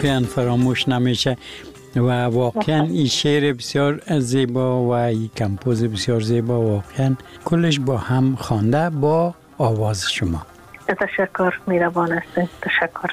واقعا فراموش نمیشه و واقعا این شعر بسیار زیبا و این کمپوز بسیار زیبا واقعا کلش با هم خوانده با آواز شما. تشکر، میربان هستید. تشکر.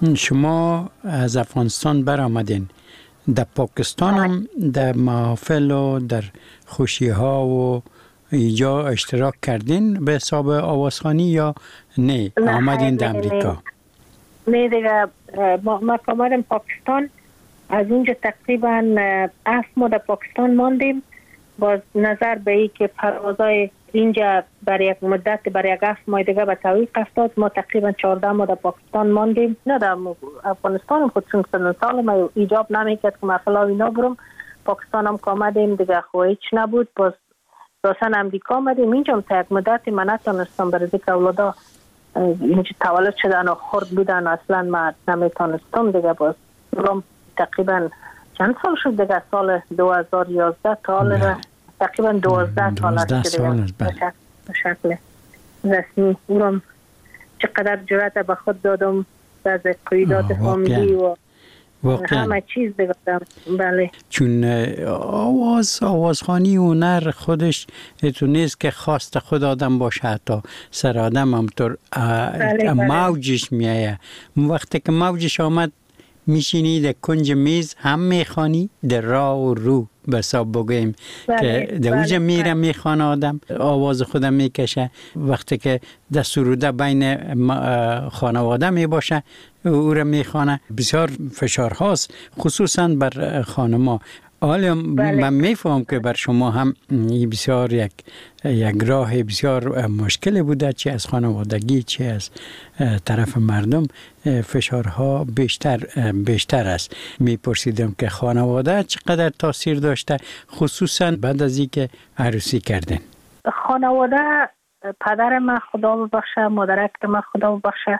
شما از افغانستان برآمدین، در پاکستان هم در محافل و در خوشی ها و اینجا اشتراک کردین به حساب آوازخوانی یا نه, نه آمدین در امریکا؟ نه دیگه، ما, ما آمدیم پاکستان. از اونجا تقریبا هفت ماه در پاکستان ماندیم. باز نظر به ای که پروازای اینجا برای یک مدت برای یک هفت ماه دیگه به تعویق افتاد. ما تقریبا چهارده ماه در پاکستان ماندیم. نه در افغانستان خود چون سن سال ما ایجاب نمیکرد که مثلا اینا برم. پاکستان هم که آمدیم دیگه خو هیچ نبود. باز راسن امریکا آمدیم. اینجا هم تا یک مدت من نتونستم برای دیگه اولادا اینجا تولد شدن و خورد بودن اصلا ما نمیتونستم دیگه. باز برم تقریبا چند سال شد دیگه، سال دو هزار و یازده تا حالا تقریبا دوازده سال است که به شکل رسمی اونم چقدر جرأت به خود دادم از قیادات فامیلی و واقعا. همه چیز دیگه. بله، چون آواز آوازخوانی هنر خودش تو نیست که خواست خود آدم باشه، حتی سر آدم همطور بله موجش میایه. وقتی که موجش آمد میشینی در کنج میز هم میخوانی در راه و رو به حساب بگویم که در اوجه میره میخوانه آدم آواز خودم میکشه. وقتی که در سروده بین خانواده میباشه او را میخوانه. بسیار فشار هاست خصوصا بر خانما. حالا من میفهم که بر شما هم بسیار یک یک راه بسیار مشکل بوده، چه از خانوادگی چه از طرف مردم فشارها بیشتر بیشتر است. میپرسیدم که خانواده چقدر تاثیر داشته خصوصا بعد از اینکه عروسی کردین؟ خانواده، پدر من خدا ببخشه، مادرک من خدا ببخشه،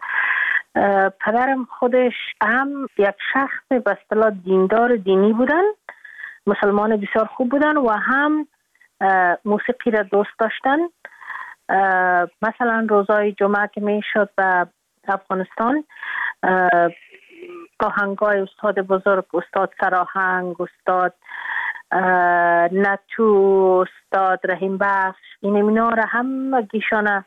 پدرم خودش هم یک شخص به اصطلاح دیندار دینی بودن، مسلمان بسیار خوب بودن و هم موسیقی را دوست داشتن. مثلا روزای جمعه که می شد به افغانستان، آهنگای استاد بزرگ، استاد سراهنگ، استاد نتو، استاد رحیم بخش، این اینا را هم گیشانه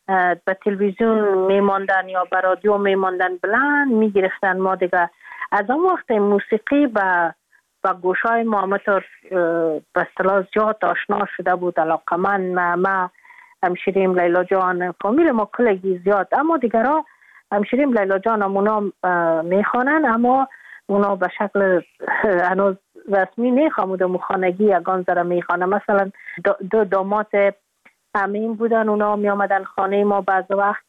به تلویزیون می ماندن یا به رادیو می ماندن بلند می گرفتن. ما دیگه از اون وقت موسیقی به و گوشای ما همطور به اصطلاح زیاد آشنا شده بود. علاقه من ما, ما همشیریم لیلا جان، فامیل ما کلگی زیاد، اما دیگر ها همشیریم لیلا جان هم اونا میخوانن، اما اونا به شکل هنوز رسمی نیخوامود مخانگی یگان ذره میخوانن. مثلا دو داماد امین بودن، اونا می آمدن خانه ما بعض وقت،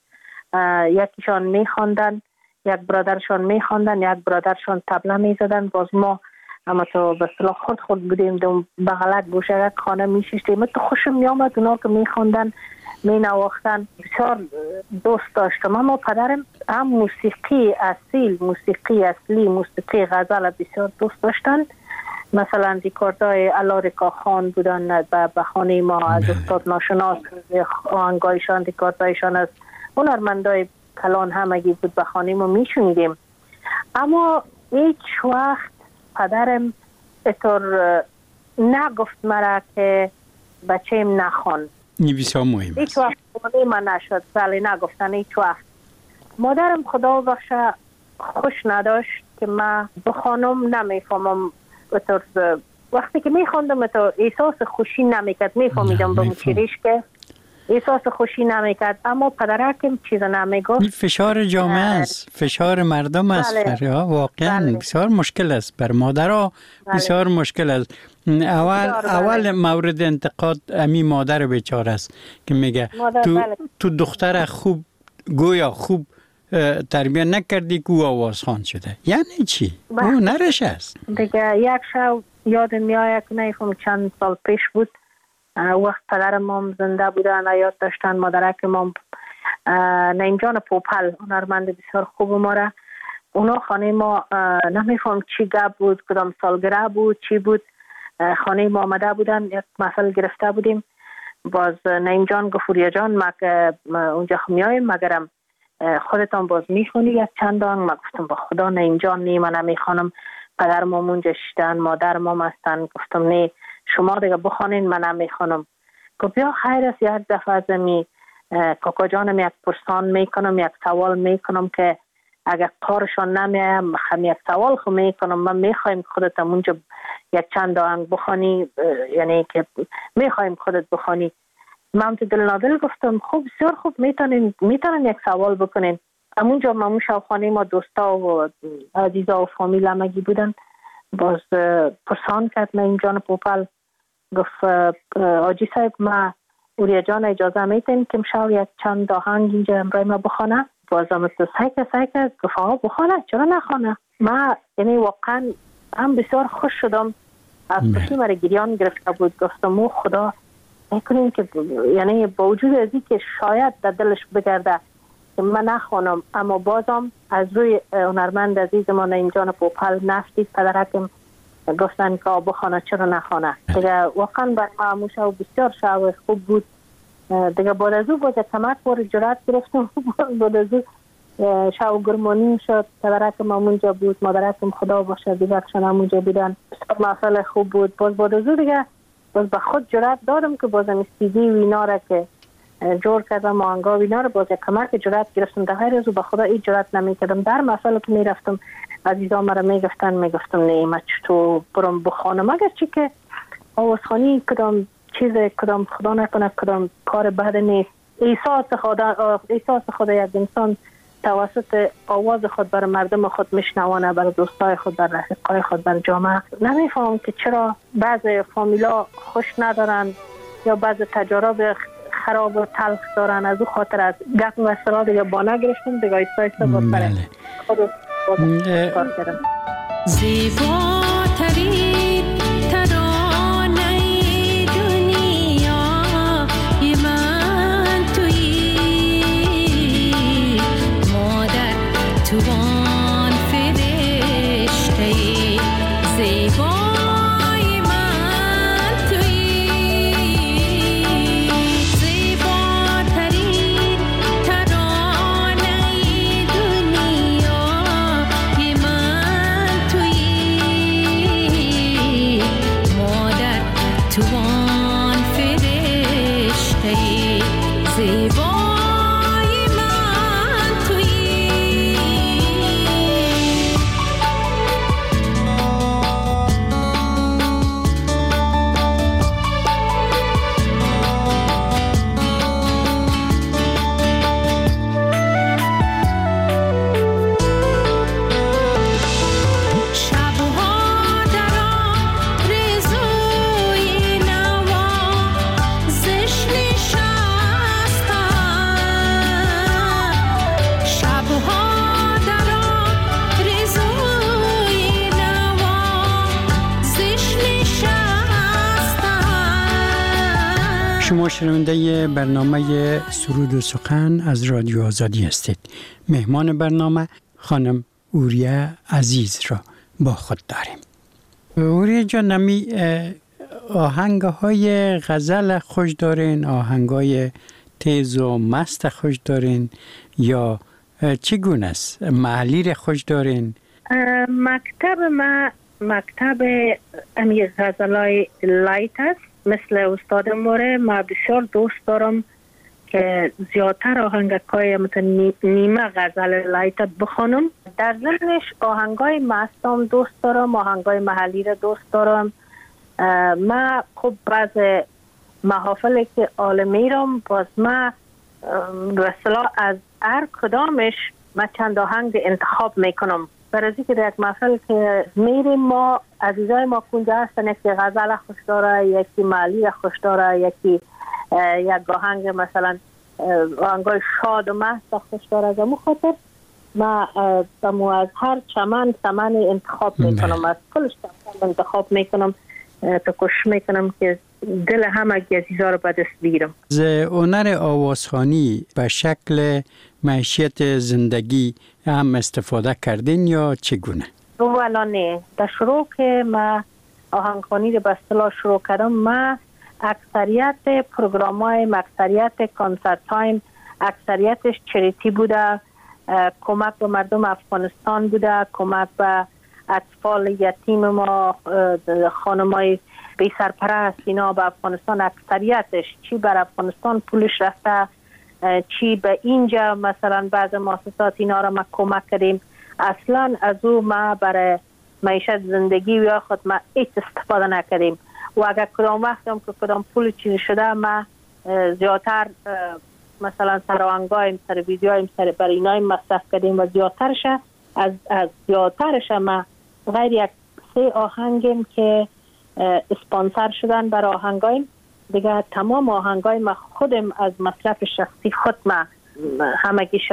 یکیشان میخواندن، یک برادرشان میخواندن، یک برادرشان طبله میزدن. باز ما اما تو به اصطلاح خود خود بودیم دوم بغلک گوشه یک خانه میشیشتیم. تو خوشم میامد اونا که میخوندن مینواختن، بسیار دوست داشتم. اما پدرم هم موسیقی اصیل، موسیقی اصلی، موسیقی غزل بسیار دوست داشتن. مثلا ریکاردای علارکا خان بودن به خانه ما، از استاد ناشناس آهنگایشان، ریکاردایشان از هنرمندای کلان همگی بود، به خانه ما میشونیدیم. اما هیچ وقت پدرم اتور نگفت مرا که بچه‌م نخوان. این بسیار مهمه. هیچ وقت خونه من نشد، ولی نگفتن هیچ وقت. مادرم خدا بخشه خوش نداشت که من بخوانم، نمیفهمم اتور وقتی که میخواندم اتور احساس خوشی نمیکرد، میفهمیدم به مچریش که احساس خوشی نمیکرد. اما پدرکم چیز نمیگفت. این فشار جامعه است، فشار مردم است. بله. واقعا بله. بسیار مشکل است بر مادرها، بله. بسیار مشکل است. اول بله. اول مورد انتقاد امی مادر بیچاره است که میگه تو بله. تو دختر خوب گویا خوب تربیت نکردی که او آوازخوان شده. یعنی چی؟ بله. او نرش است. دیگه یک شب یاد میآید که نیفهم چند سال پیش بود، وقت پدرم هم زنده بودن، حیات داشتن. مادرکم هم نعیم جان پوپل، هنرمند بسیار خوب ما را، اونا خانه ما نمیفهم چی گپ بود، کدام سالگرد بود چی بود، خانه ما آمده بودن، یک محفل گرفته بودیم. باز نعیم جان گفت فوریا جان ما که اونجا میایم مگرم خودتان باز میخونی یک چند آهنگ. من گفتم با خدا نه اینجا نه، من نمیخوانم، پدر ما اونجا شدن، مادر ما هستن. گفتم نه شما دیگه بخوانین، من نمیخوانم. گفت بیا خیر است، یک دفعه از می کاکا جانم یک پرسان میکنم، یک سوال میکنم که اگر کارشان نمیایم هم یک سوال خو میکنم. من میخوایم خودت اونجا یک چند آهنگ بخوانی، یعنی که میخوایم خودت بخوانی. من تو دل نادل گفتم خوب، بسیار خوب، میتونین میتونن یک سوال بکنین. همونجا مامو شاوخانه ما دوستا و عزیزا و فامیل همگی بودن. باز پرسان کرد من این جان پوپل، گفت آجی صاحب ما اوریا جان اجازه میتین که مشاو یک چند آهنگ اینجا امرای ما بخونه؟ باز هم تو سایکه سایکه گفت آقا بخونه، چرا نخونه؟ ما یعنی واقعا هم بسیار خوش شدم. از پشی مرا گریان گرفته بود. گفتم او خدا میکنیم که یعنی با وجود ازی که شاید در دلش بگرده که من نخوانم، اما بازم از روی هنرمند عزیز ما نعیم جان پوپل نفتید پدرکم گفتن که بخوانه، چرا نخوانه؟ دیگه واقعا بر ما شو بسیار شو خوب بود. دیگه بعد از او باید کمک بار جرات گرفتم. بعد از او شو گرمانی شد، پدرکم همونجا بود، مادرکم خدا باشه دیگرشان همونجا بودن. محفل خوب بود. باز بعد از او دیگه باز به خود جرات دادم که بازم استیدی و اینا را که جور کردم، آهنگا و اینا را باز کمک جرات گرفتم. در غیر از او به خدا این جرات نمیکردم. در محفل که میرفتم عزیزا مرا میگفتن، میگفتم نه من چطور برم بخوانم، اگر چی که آوازخوانی کدام چیز کدام خدا نکنه کدام کار بد نیست. احساس خدا احساس خدا یک انسان توسط آواز خود بر مردم خود میشنوانه، بر دوستای خود، بر رفیقای خود، بر جامعه. نمیفهم که چرا بعضی فامیلا خوش ندارن یا بعضی تجارب خراب و تلخ دارن. از او خاطر از گپ و اصطلاح دیگه با نگرفتم دیگه ایستا ایستا با سره خود کار کردم. زیباترین ترانه دنیا ی من تویی، مادر تو آن فرشته زیبای من تویی. زیباترین ترانه دنیا ی من تویی، مادر تو آن فرشته زیبای من تویی. شبها در آرزوی نوا زش نشستم. شبها در آرزوی نوا زش نشستم. شما شنونده برنامه سرود و سخن از رادیو آزادی هستید. مهمان برنامه خانم اوریا عزیز را با خود داریم. اوریا جان، نمی آهنگ های غزل خوش دارین، آهنگ های تیز و مست خوش دارین یا چگونه است؟ محلی را خوش دارین؟ مکتب ما مکتب امی غزلای لایت است. مثل استاد موره ما بسیار دوست دارم که زیادتر آهنگای مثل نیمه غزل لایت بخونم. در ضمنش آهنگای مستم دوست دارم، آهنگای محلی را دوست دارم. ما خب بعض محافلی که عالمی رم باز ما به اصطلاح از هر کدامش ما چند آهنگ انتخاب میکنم. برای که در یک محفل که میریم ما عزیزای ما کنجا هستن، یکی غزل خوش داره، یکی محلی خوش داره، یکی یک آهنگ مثلا آهنگای شاد و مست خوش داره. از همون خاطر ما از هر چمن چمن انتخاب میکنم، از کلش چمن انتخاب میکنم تا کوشش میکنم که دل همه عزیزا رو به دست بگیرم. از هنر آوازخوانی به شکل معیشت زندگی هم استفاده کردین یا چگونه؟ اولا نه، در شروع که ما آهنگخوانی رو به اصطلاح شروع کردم، ما اکثریت پروگرام های اکثریت کنسرت های اکثریتش چریتی بوده کمک به مردم افغانستان بوده، کمک به اطفال یتیم ما، خانمای بی سرپرست، اینا به افغانستان اکثریتش چی بر افغانستان پولش رفته، چی به اینجا مثلا بعض مؤسسات اینا را ما کمک کردیم. اصلا از او ما برای معیشت زندگی یا خود ما هیچ استفاده نکردیم و اگر کدام وقت هم که کدام پول چیزی شده ما زیادتر مثلا سر آهنگایم، سر ویدیوهایم، سر برای اینای مصرف کردیم و زیادترش از از زیادترش ما غیر یک سه آهنگیم که اسپانسر شدن برای آهنگایم دیگه. تمام آهنگای ما خودم از مصرف شخصی خود ما همگیش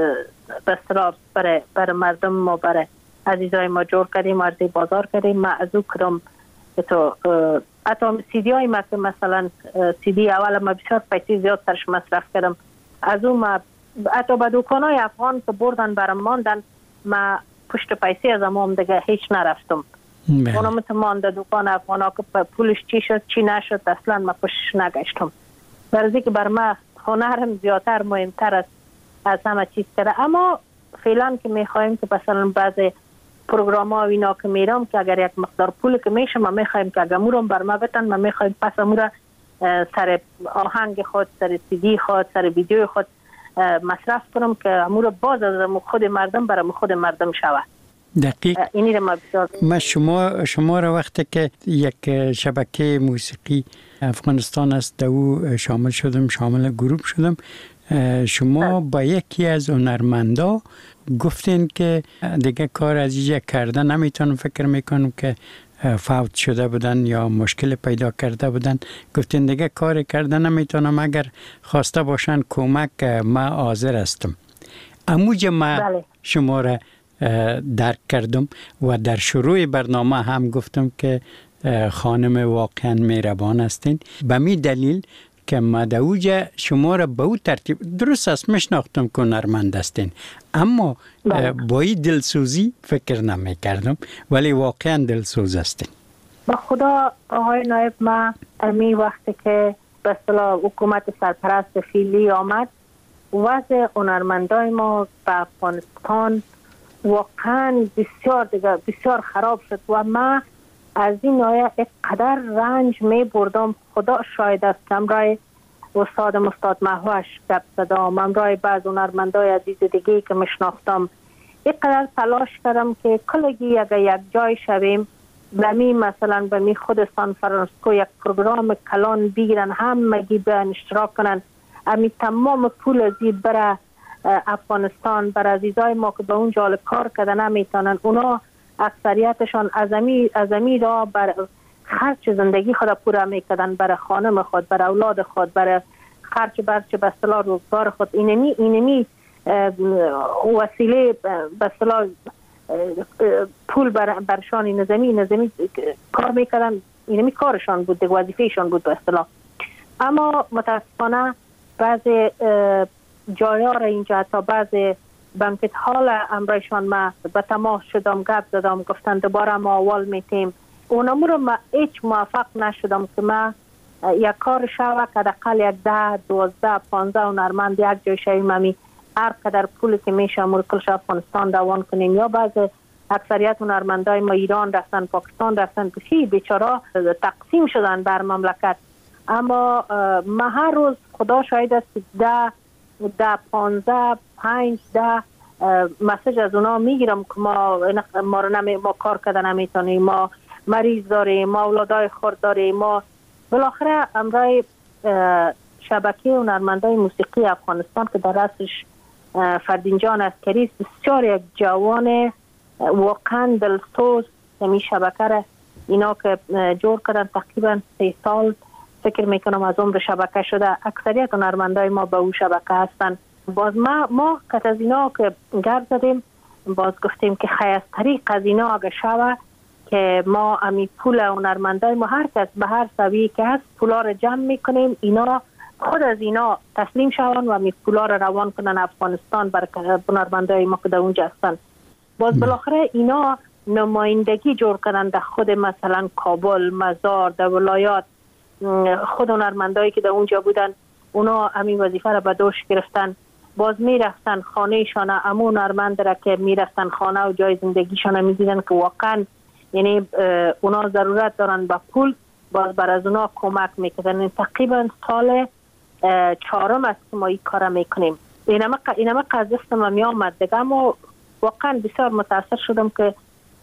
بسراب برای برای مردم ما، برای عزیزای ما جور کردیم، عرضه بازار کردیم. ما از او کدام تو حتی سیدی های ما که مثلا سیدی اول ما بسیار پیسی زیاد ترش مصرف کردم، از او ما حتی به دوکان های افغان که بردن برام ماندن، ما پشت پیسی از امام دیگه هیچ نرفتم. اونم تو مانده دوکان افغان ها که پولش چی شد چی نشد اصلا ما پشتش نگشتم. برای که بر ما هنرم زیادتر مهمتر است از همه چیز کرده. اما فعلا که میخوایم که مثلا بعضی پروگرام ها و اینا که میرم که اگر یک مقدار پول که میشه ما میخوایم که اگر مورم بر ما بتن، ما میخوایم پس امورا سر آهنگ خود، سر سیدی خود، سر ویدیو خود مصرف کنم که امورا باز از خود مردم برای خود مردم شود. دقیق. اینی رو ما بسیار ما شما شما را وقتی که یک شبکه موسیقی افغانستان است در او شامل شدم، شامل گروه شدم، شما با یکی از هنرمندا گفتین که دیگه کار از اینجا کرده نمیتونم، فکر میکنم که فوت شده بودن یا مشکل پیدا کرده بودن، گفتین دیگه کار کرده نمیتونم، اگر خواسته باشن کمک ما حاضر هستم. اموجه ما بله. شما را درک کردم و در شروع برنامه هم گفتم که خانم واقعا مهربان هستین. به می دلیل که ما در اوجه شما را به او ترتیب درست است میشناختم که هنرمند هستین، اما با این دلسوزی فکر نمی کردم، ولی واقعا دلسوز هستین. با خدا آقای نایب، ما امی وقتی که به اصطلاح حکومت سرپرست فعلی آمد، وضع هنرمندای ما به افغانستان واقعا بسیار دیگه بسیار خراب شد و ما از این آیه اقدر رنج می بردم. خدا شاید است که امرای استاد مستاد محوش گپ زدم، امرای بعض هنرمندای عزیز دیگه که مشناختم، اقدر تلاش کردم که کلگی اگر یک جای شویم بمی مثلا بمی خود سان فرانسیسکو یک پروگرام کلان بگیرن، همگی به اشتراک کنن، امی تمام پول ازی برای افغانستان، برای عزیزای ما که به اونجا کار کردن نمیتونن، اونا اکثریتشان ازمی ازمی را بر خرچ زندگی خود پورا میکردن، برای خانم خود، برای اولاد خود، برای خرچ برچ به اصطلاح روزگار خود. اینمی اینمی وسیله به اصطلاح پول بر برشان نظامی نظامی کار میکردن، اینمی کارشان بود، وظیفهشان بود به اصطلاح. اما متاسفانه بعض جایا را اینجا تا بعض بانکت حال امرایشان ما به تماس شدم، گپ زدم، گفتن دوباره ما اول میتیم. اونمو رو ما هیچ موفق نشدم که ما یک کار شوه که دقل یک ده دوازده پانزده هنرمند یک جای شویم، همی هر قدر پولی که میشه مرکلش افغانستان دوان کنیم. یا بعض اکثریت هنرمندای ما ایران رفتن، پاکستان رفتن، بسی بیچارا تقسیم شدن بر مملکت. اما ما هر روز خدا شاید است ده ده پانزده پنج ده مسیج از اونا میگیرم که ما ما, نمی ما کار کردن نمیتونیم، ما مریض داریم، ما اولادای خورد داریم. ما بالاخره امرای شبکه هنرمندای موسیقی افغانستان که در رأسش فردین جان عسکری است، بسیار یک جوان واقعا دلسوز. همین شبکه را اینا که جور کردن تقریبا سه سال فکر میکنم از عمر شبکه شده. اکثریت هنرمندای ما به او شبکه هستن. باز ما ما کت از اینا که گرد زدیم، باز گفتیم که خیست طریق از اینا اگه شوه که ما امی پول هنرمندای ما هر کس به هر سویه که هست پولا رو جمع میکنیم، اینا خود از اینا تسلیم شون و امی پولا رو روان کنن افغانستان بر هنرمندای ما که در اونجا هستن. باز بالاخره اینا نمایندگی جور کردن در خود مثلا کابل، مزار، در ولایات. خود هنرمندایی که در اونجا بودن اونا همین وظیفه را به دوش گرفتن. باز میرفتن خانهشان، امون هنرمند را که میرفتن خانه و جای زندگیشان میدیدن که واقعا یعنی اونا ضرورت دارن به پول، باز بر از اونا کمک میکردن. تقریبا سال چهارم است که ما این کار میکنیم. اینما اینما قضیه ما می آمد دیگه، اما واقعا بسیار متاثر شدم که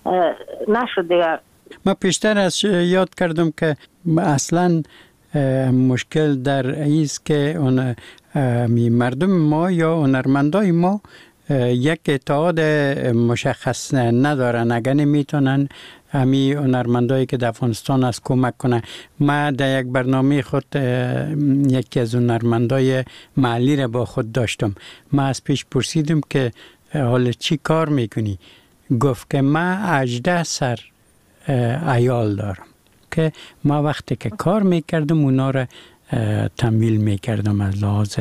نشد دیگه. ما پیشتر از یاد کردم که اصلا مشکل در ایست که اون مردم ما یا هنرمندای ما یک اتحاد مشخص ندارن. اگر نمیتونن همی هنرمندایی که در افغانستان از کمک کنن. ما در یک برنامه خود یکی از هنرمندای محلی را با خود داشتم. ما از پیش پرسیدم که حالا چی کار میکنی؟ گفت که ما هجده سر عیال دارم که ما وقتی که کار میکردم اونا را تمویل میکردم از لحاظ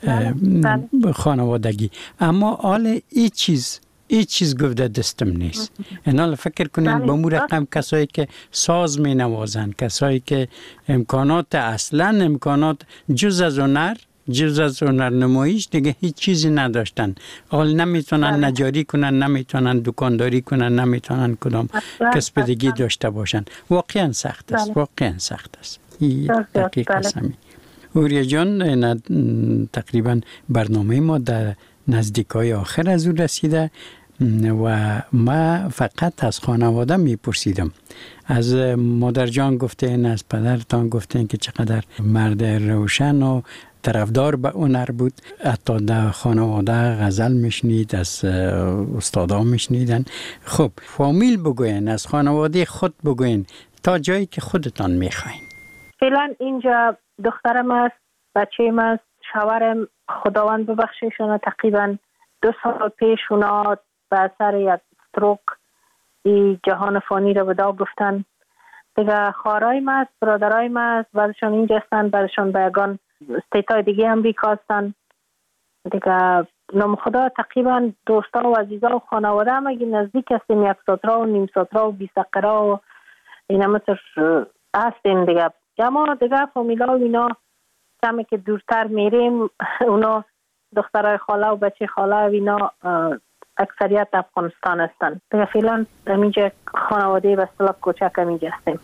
خانوادگی. اما حال ای چیز ای چیز گفته دستم نیست. اینا فکر کنین با مو رقم کسایی که ساز می نوازن، کسایی که امکانات اصلا امکانات جز از هنر جز از هنر نمایش دیگه هیچ چیزی نداشتن. حال نمیتونن نجاری کنن، نمیتونن دکانداری کنن، نمیتونن کدام کسب دیگه داشته باشن. واقعا سخت است، واقعا سخت است. این دقیق است. اوریا جان، تقریبا برنامه ما در نزدیکای آخر از او رسیده و ما فقط از خانواده میپرسیدم. از مادر جان گفتین، از پدرتان گفتین که چقدر مرد روشن و طرفدار به هنر بود. حتی در خانواده غزل میشنید، از استادا میشنیدن. خب فامیل بگوین، از خانواده خود بگوین تا جایی که خودتان میخواین. فعلا اینجا دخترم است، بچه‌م است، شوهرم خداوند ببخشیشون تقریبا دو سال پیش اونا به اثر یک استروک این جهان فانی رو ودا گفتن. دیگه خواهرای است، برادرای است، بعضشان اینجا هستن، بعضشان به یگان استیتای دیگه هم بیکاستن. دیگه نام خدا تقریبا دوستا و عزیزا و خانواده هم اگه نزدیک هستیم، یک ساترا و نیم ساترا و بیست قرا و این هم هستیم دیگه. اما دیگه فامیلا و اینا کمی که دورتر میریم، اونا دخترای خاله و بچه خاله و اینا اکثریت افغانستان هستن. دیگه فعلا همینجا خانواده به اصطلاح کوچک همینجا هستیم.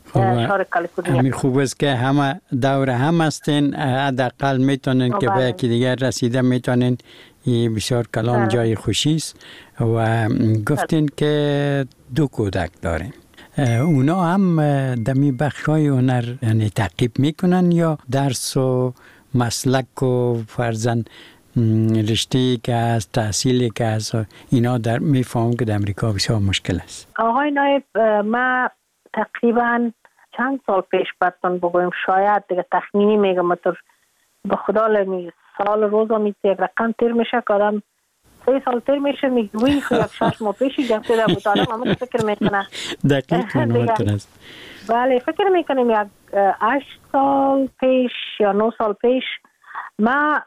همین خوب است که همه دور هم هستین، حداقل میتونین که به یکی دیگر رسیده میتونین. این بسیار کلام جای خوشی است. و گفتین که دو کودک داریم. اونا هم دمی بخشای هنر یعنی تعقیب میکنن یا درس و مسلک و فرزن رشته‌ای که از تحصیلی که از اینا در میفهم که در امریکا بسیار مشکل است. آقای نایب، ما تقریبا چند سال پیش براتون بگویم، شاید دیگه تخمینی میگم، تو به خدا لمی سال روزا میشه یک رقم تیر میشه که آدم سه سال تیر میشه میگویی که یک شش ماه پیشی جمعه در بود آدم همه فکر میکنه. دقیق منواتر است. بله فکر میکنیم یک هشت سال پیش یا نه سال پیش ما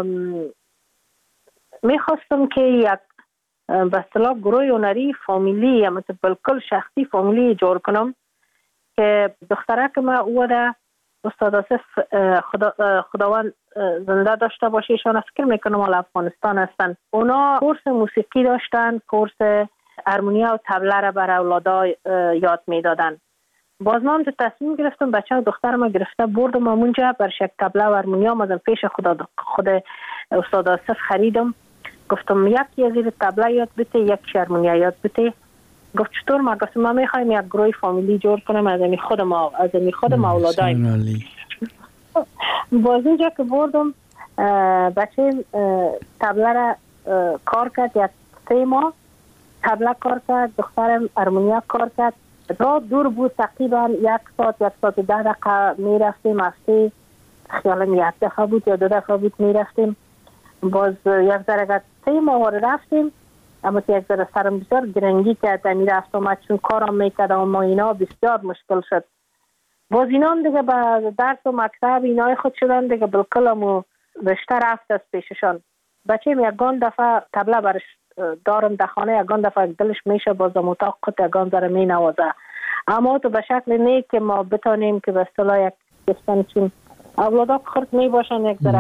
میخواستم که یک به اصطلاح گروه هنری فامیلی یا مثل بالکل شخصی فامیلی جور کنم که دختره که ما او ده استاد آصف خدا خداوند زنده داشته باشه، ایشان فکر میکنم حالا افغانستان هستن. اونا کورس موسیقی داشتن، کورس هارمونیا و طبله را بر اولادا یاد میدادن. باز ما هم تصمیم گرفتم، بچه و دختر ما گرفته بردم اونجا بر شک طبله و هارمونیا مازم پیش خدا خود استاد آصف خریدم. گفتم یکی از این طبله یاد بده، یک هارمونیا یاد بده. گفت چطور؟ ما گفتم ما میخوایم یک گروه فامیلی جور کنم از این خود ما از این خود ما اولادایم. باز اینجا که بردم بچه طبله را کار کرد، یک سه ماه طبله کار کرد، دخترم هارمونیا کار کرد. راه دور بود، تقریبا یک ساعت یک ساعت ده دقیقه میرفتیم، هفته خیالم یک دفعه بود یا دو دفعه بود میرفتیم. باز یک ذره سه ماه رفتیم، اما یک ذره سرم بسیار گرنگی کرد، میرفت آمد چون کارم میکرد اما اینا بسیار مشکل شد. باز اینا هم دیگه به درس و مکتب اینای خود شدن دیگه، بالکل همو رشته رفت از پیششان. بچه هم یکان دفعه طبله برش دارم در خانه، یکان دفعه دلش میشه باز در اتاق خود یکان ذره می نوازه. اما تو به شکل نه که ما بتانیم که به اصطلاح یک کسانی چون اولادا خرد می باشن یک ذره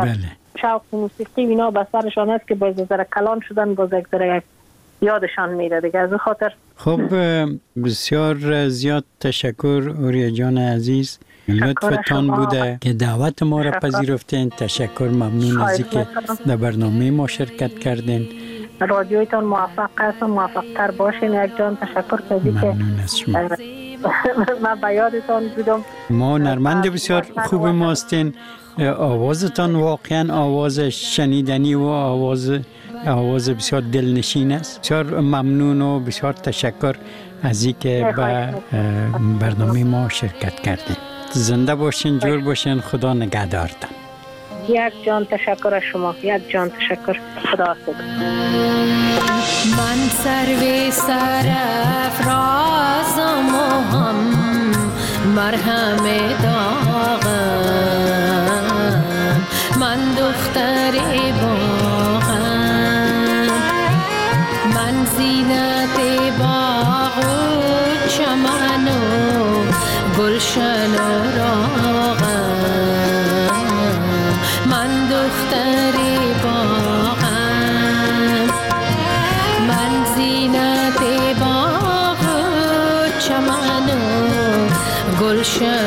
شوق موسیقی اینا به سرشان است که باز ذره کلان شدن، باز یک ذره یادشان میره دیگه. از خاطر خب بسیار زیاد تشکر اوریا جان عزیز، لطفتان بوده که دعوت ما را پذیرفتین. تشکر، ممنون از اینکه در برنامه ما شرکت کردین. رادیویتان موفق است و موفق تر باشین. یک جان تشکر کردی که ممنون از شما. من به یادتان بودم. ما نرمند بسیار خوب ماستین. آوازتان واقعا آواز شنیدنی و آواز آواز بسیار دلنشین است. بسیار ممنون و بسیار تشکر از اینکه به برنامه ما شرکت کردین. زنده باشین، جور باشین، خدا نگهدارتان. یک جان تشکر از شما، یک جان تشکر. خدا حافظ. من سر سرافرازم و هم مرهم داغم، من دختر باغم، من زینت باغ و چمن و گلشن و راغم، من دختر باغم، من زینت باغ و چمن و گلشن